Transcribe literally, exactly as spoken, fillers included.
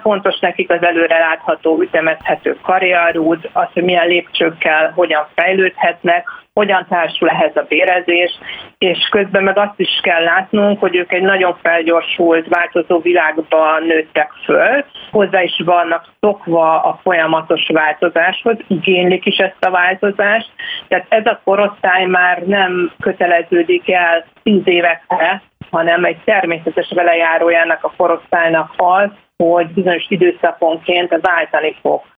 fontos nekik az előrelátható, ütemezhető karrierút, az, hogy milyen lépcsőkkel hogyan fejlődhetnek, hogyan társul ehhez a bérezés, és közben meg azt is kell látnunk, hogy ők egy nagyon felgyorsult, változó világban nőttek föl, hozzá is vannak szokva a folyamatos változáshoz, igénylik is ezt a változást, tehát ez a korosztály már nem köteleződik el tíz évekre, hanem egy természetes velejárója ennek a korosztálynak az, hogy bizonyos időszakonként váltani fog.